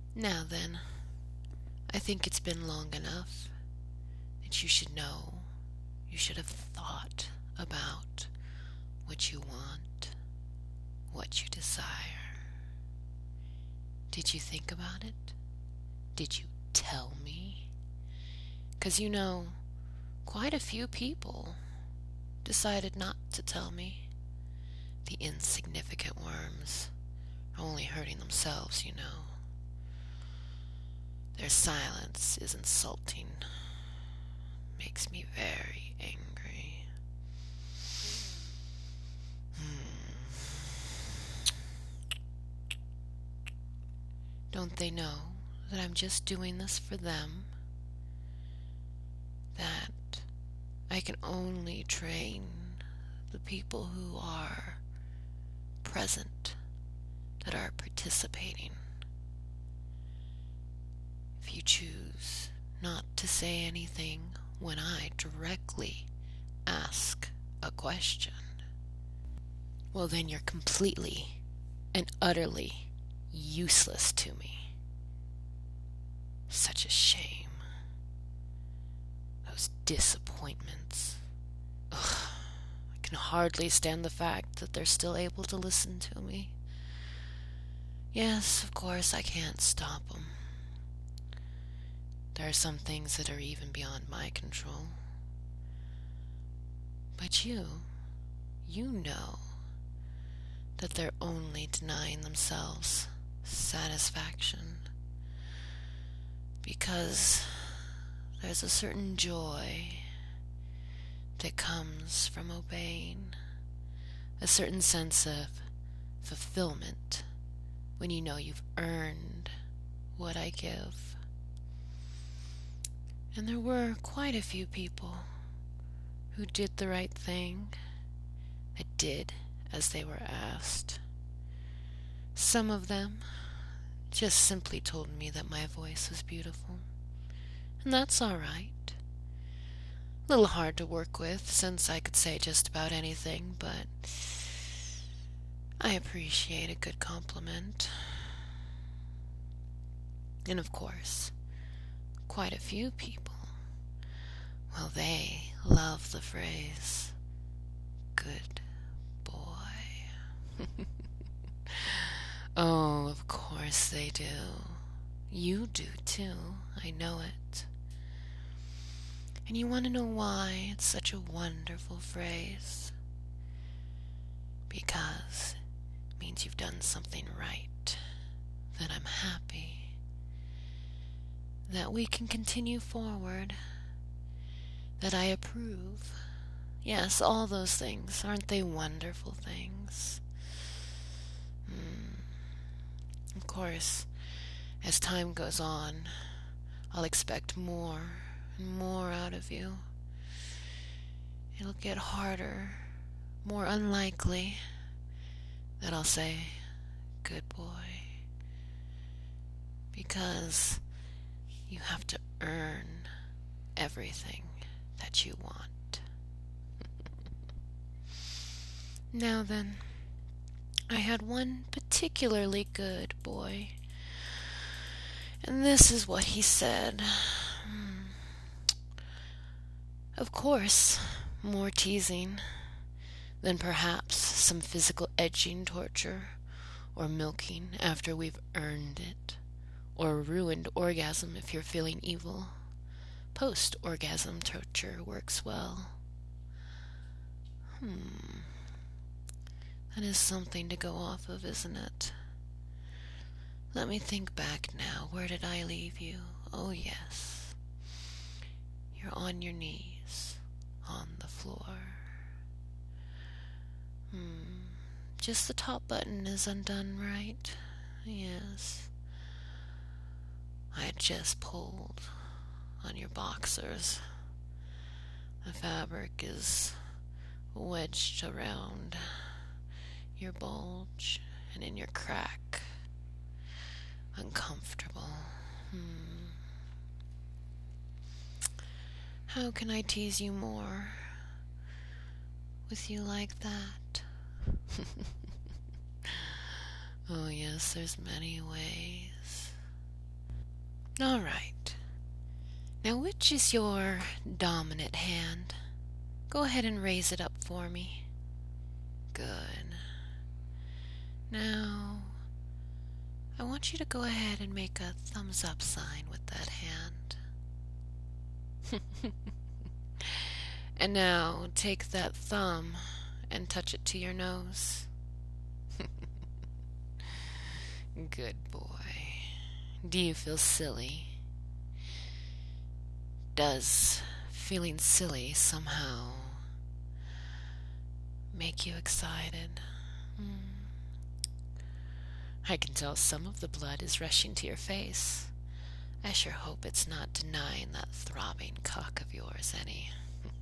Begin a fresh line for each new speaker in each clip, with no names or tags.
Now then, I think it's been long enough that you should know, you should have thought about what you want, what you desire. Did you think about it? Did you tell me? 'Cause quite a few people decided not to tell me. The insignificant worms are only hurting themselves. Their silence is insulting. Makes me very angry. Don't they know that I'm just doing this for them? That I can only train the people who are present, that are participating. If you choose not to say anything when I directly ask a question, well, then you're completely and utterly useless to me. Such a shame. Those disappointments. Ugh, I can hardly stand the fact that they're still able to listen to me. Yes, of course, I can't stop them. There are some things that are even beyond my control. But you know that they're only denying themselves satisfaction because there's a certain joy that comes from obeying, a certain sense of fulfillment when you know you've earned what I give. And there were quite a few people who did the right thing, that did as they were asked. Some of them just simply told me that my voice was beautiful, and that's all right. A little hard to work with since I could say just about anything, but I appreciate a good compliment. And of course, quite a few people, well, they love the phrase, good boy. Oh, of course they do. You do too, I know it. And you want to know why it's such a wonderful phrase? Because it means you've done something right, that I'm happy, that we can continue forward, that I approve. Yes, all those things. Aren't they wonderful things? Of course, as time goes on, I'll expect more and more out of you. It'll get harder, more unlikely that I'll say, good boy, because you have to earn everything that you want. Now then, I had one particularly good boy, and this is what he said. Of course, more teasing than perhaps some physical edging torture or milking after we've earned it, or a ruined orgasm if you're feeling evil. Post-orgasm torture works well. That is something to go off of, isn't it? Let me think back now. Where did I leave you? Oh, yes. You're on your knees, on the floor. Just the top button is undone, right? Yes. I had just pulled on your boxers. The fabric is wedged around your bulge and in your crack. Uncomfortable. How can I tease you more with you like that? Oh yes, there's many ways. All right. Now, which is your dominant hand? Go ahead and raise it up for me. Good. Now, I want you to go ahead and make a thumbs up sign with that hand. And now, take that thumb and touch it to your nose. Good boy. Do you feel silly? Does feeling silly somehow make you excited? I can tell some of the blood is rushing to your face. I sure hope it's not denying that throbbing cock of yours any.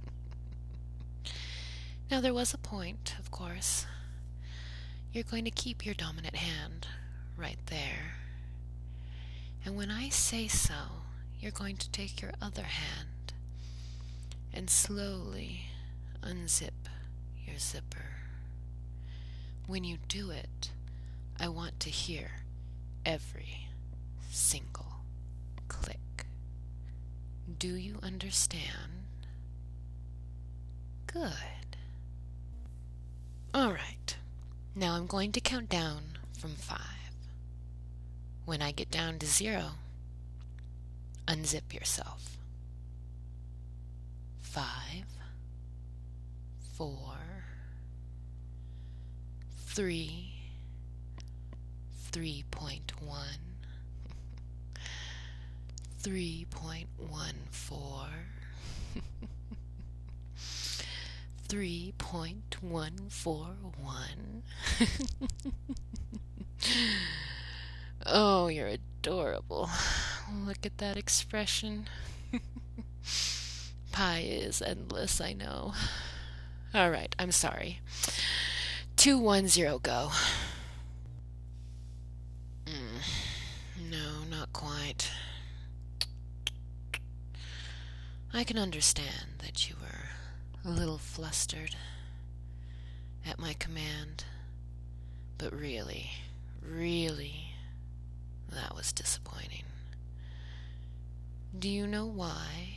Now there was a point, of course. You're going to keep your dominant hand right there. And when I say so, you're going to take your other hand and slowly unzip your zipper. When you do it, I want to hear every single click. Do you understand? Good. All right. Now I'm going to count down from 5. When I get down to 0, unzip yourself. 5, 4, 3, 3.1, 3.14, 3.141. Oh, you're adorable. Look at that expression. Pi is endless, I know. All right, I'm sorry. 210, go. No, not quite. I can understand that you were a little flustered at my command, but really, that was disappointing. Do you know why?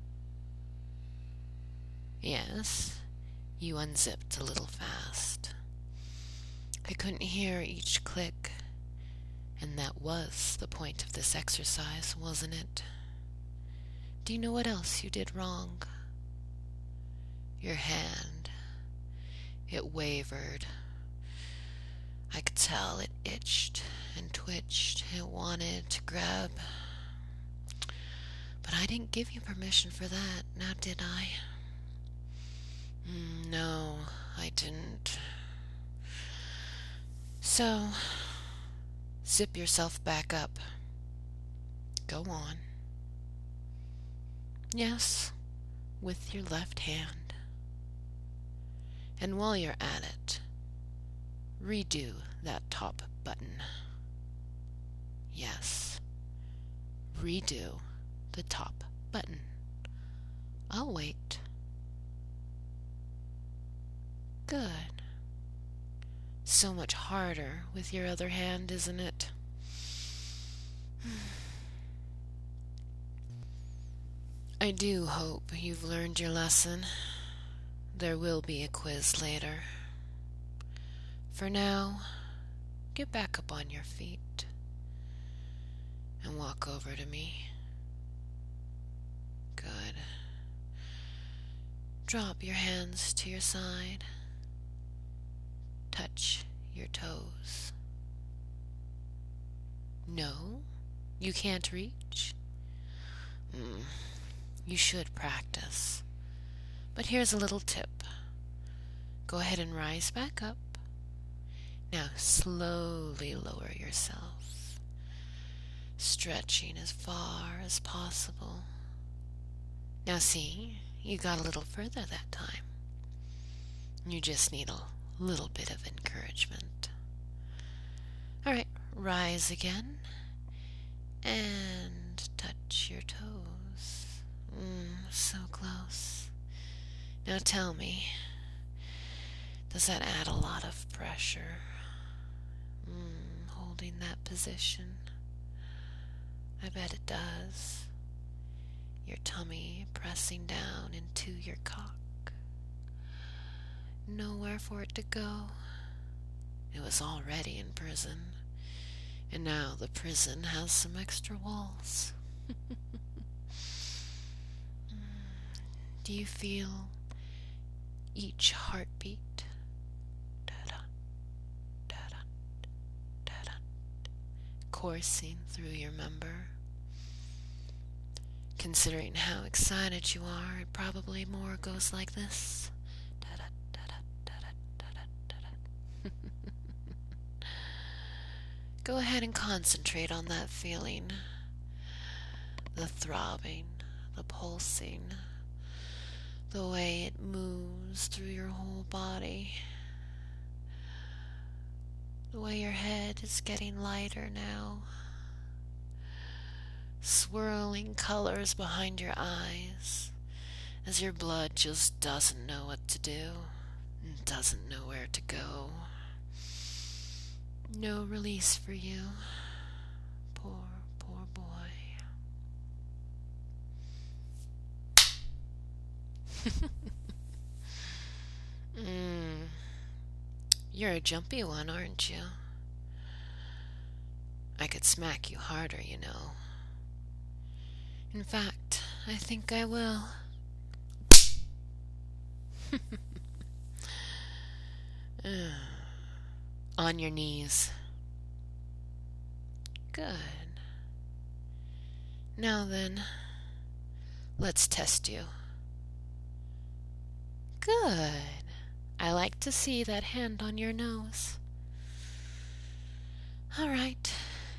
Yes, you unzipped a little fast. I couldn't hear each click, and that was the point of this exercise, wasn't it? Do you know what else you did wrong? Your hand. It wavered. I could tell it itched and twitched. It wanted to grab. But I didn't give you permission for that, now did I? No, I didn't. So, zip yourself back up. Go on. Yes, with your left hand. And while you're at it, redo that top button. Yes, redo the top button. I'll wait. Good. So much harder with your other hand, isn't it? I do hope you've learned your lesson. There will be a quiz later. For now, get back up on your feet and walk over to me. Good. Drop your hands to your side. Touch your toes. No, you can't reach? You should practice. But here's a little tip. Go ahead and rise back up. Now slowly lower yourself, stretching as far as possible. Now see, you got a little further that time. You just need a little bit of encouragement. All right, rise again and touch your toes. So close. Now tell me, does that add a lot of pressure? Holding that position. I bet it does. Your tummy pressing down into your cock. Nowhere for it to go. It was already in prison, and now the prison has some extra walls. Do you feel each heartbeat coursing through your member? Considering how excited you are, it probably more goes like this. Go ahead and concentrate on that feeling. The throbbing, the pulsing, the way it moves through your whole body. The way your head is getting lighter now. Swirling colors behind your eyes as your blood just doesn't know what to do and doesn't know where to go. No release for you. Poor, poor boy. You're a jumpy one, aren't you? I could smack you harder, you know. In fact, I think I will. On your knees. Good. Now then, let's test you. Good. I like to see that hand on your nose. All right.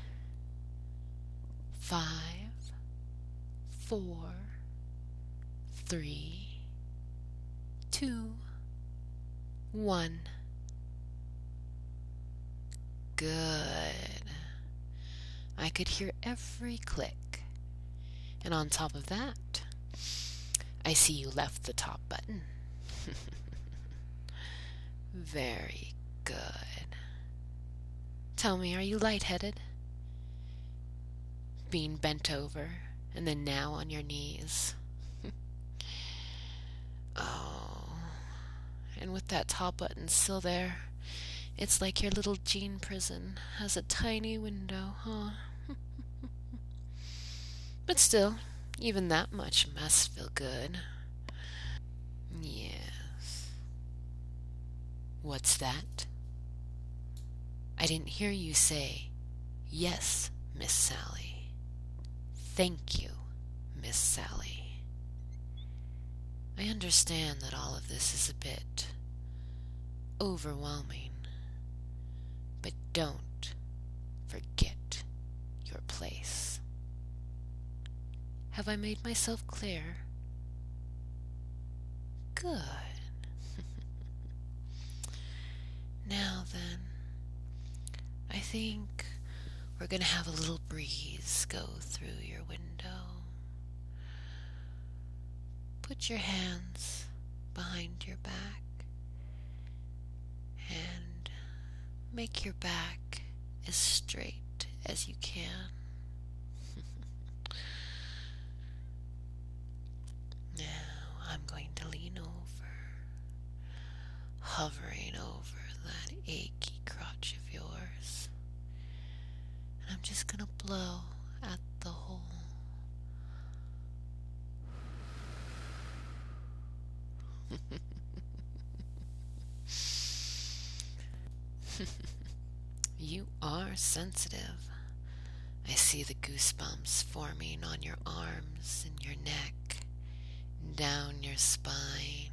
5, 4, 3, 2, 1. Good. I could hear every click. And on top of that, I see you left the top button. Very good. Tell me, are you lightheaded? Being bent over and then now on your knees. Oh, and with that top button still there, it's like your little jean prison has a tiny window, huh? But still, even that much must feel good. Yes. What's that? I didn't hear you say, yes, Miss Sally. Thank you, Miss Sally. I understand that all of this is a bit overwhelming, but don't forget your place. Have I made myself clear? Good. Now then, I think we're going to have a little breeze go through your window. Put your hands behind your back and make your back as straight as you can. Now I'm going to lean over, hovering over that achy crotch of yours. And I'm just going to blow at the hole. You are sensitive. I see the goosebumps forming on your arms and your neck, down your spine.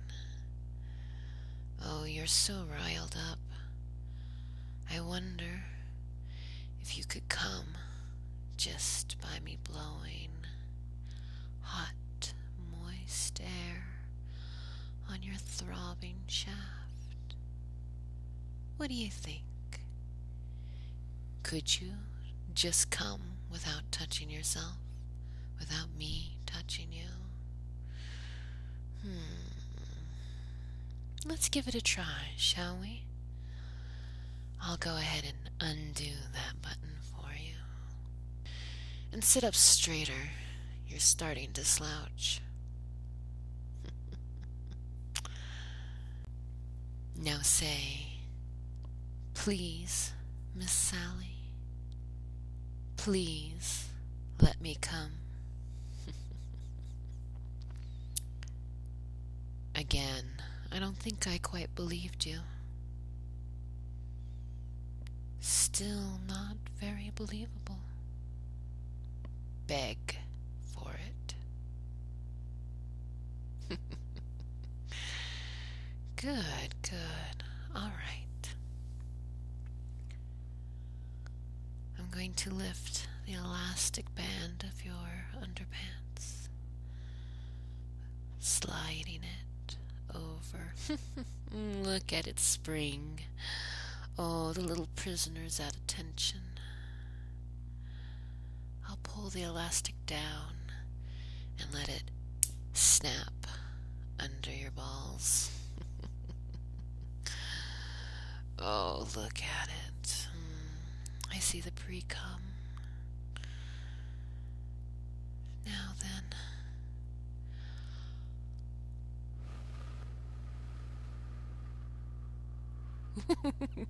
Oh, you're so riled up. I wonder if you could come just by me blowing hot, moist air on your throbbing shaft. What do you think? Could you just come without touching yourself? Without me touching you? Let's give it a try, shall we? I'll go ahead and undo that button for you. and sit up straighter. You're starting to slouch. Now say, "Please, Miss Sally, please let me come." Again, I don't think I quite believed you. Still not very believable. Beg for it. Good, good. All right. I'm going to lift the elastic band of your underpants, sliding it over. Look at it spring. Oh, the little prisoner's at attention. I'll pull the elastic down and let it snap under your balls. Oh, look at it. I see the pre-cum. Now then.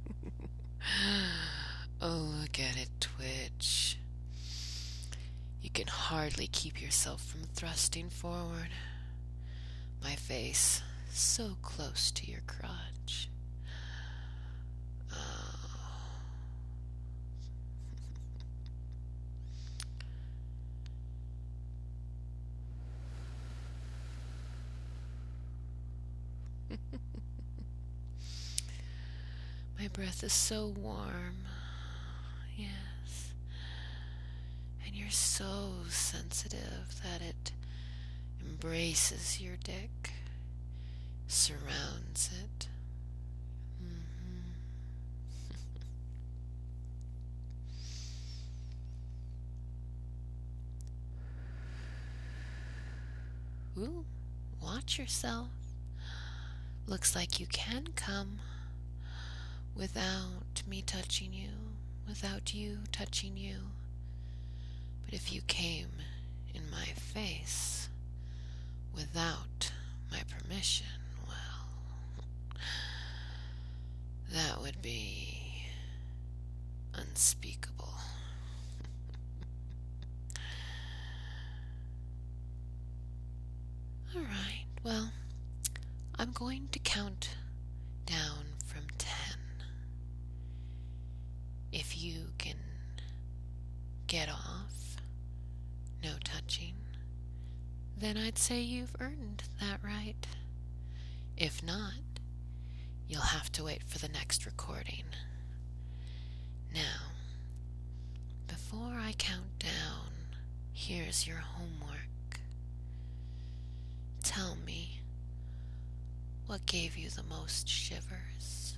Oh, look at it twitch. You can hardly keep yourself from thrusting forward. My face so close to your crotch. My breath is so warm. Yes. And you're so sensitive that it embraces your dick, surrounds it. Ooh, watch yourself. Looks like you can come without me touching you, without you touching you. But if you came in my face without my permission, well, that would be unspeakable. All right, well, I'm going to count down from 10. If you can get off, no touching, then I'd say you've earned that right. If not, you'll have to wait for the next recording. Now, before I count down, here's your homework. Tell me, what gave you the most shivers?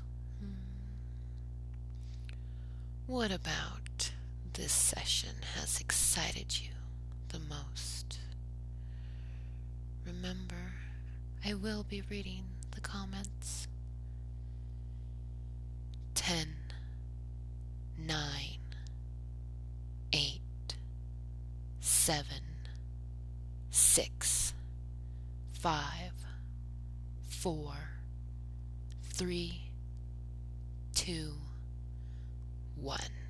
What about this session has excited you the most? Remember, I will be reading the comments. 10, 9, 8, 7, 6, 5, 4, 3, 2, 1.